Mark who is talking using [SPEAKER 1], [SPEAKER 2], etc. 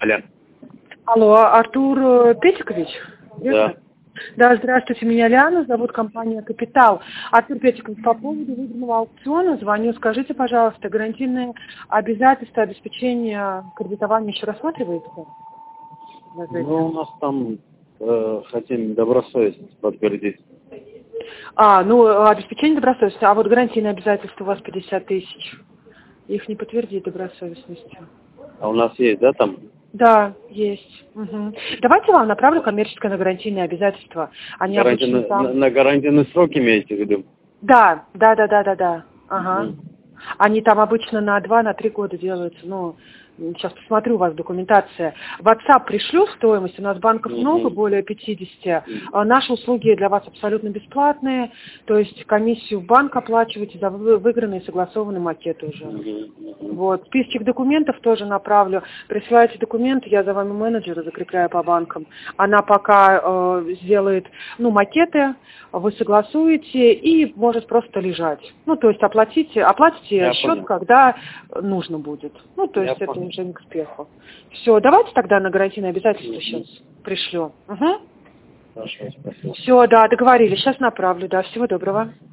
[SPEAKER 1] Алло.
[SPEAKER 2] Алло, Артур Петикович?
[SPEAKER 1] Да.
[SPEAKER 2] Да, здравствуйте, меня Лиана, зовут компания «Капитал». Артур Петикович, по поводу выигранного аукциона звоню. Скажите, пожалуйста, гарантийные обязательства обеспечения кредитования еще рассматривается?
[SPEAKER 1] Ну, у нас там хотим добросовестность подтвердить.
[SPEAKER 2] Обеспечение добросовестности. А вот гарантийные обязательства у вас 50 тысяч. Их не подтвердит добросовестностью.
[SPEAKER 1] А у нас есть, да, там?
[SPEAKER 2] Да, есть. Угу. Давайте вам направлю коммерческое на гарантийные обязательства. Они обычно там...
[SPEAKER 1] На гарантийный срок имеете в виду?
[SPEAKER 2] Да. Ага. Они там обычно на 2-3 года делаются. Ну, сейчас посмотрю у вас документация. В WhatsApp пришлю стоимость. У нас банков много, более 50. Наши услуги для вас абсолютно бесплатные. То есть комиссию в банк оплачиваете за выигранный и согласованный макет уже. Вот. Списочек документов тоже направлю. Присылайте документы, я за вами менеджера закрепляю по банкам. Она пока сделает макеты, вы согласуете и может просто лежать. Ну, то есть оплатите счет, когда нужно будет. Ну, то есть это уже не к спеху. Все, давайте тогда на гарантийные обязательства сейчас пришлю. Угу.
[SPEAKER 1] Хорошо, спасибо.
[SPEAKER 2] Все, да, договорились. Сейчас направлю, да. Всего доброго.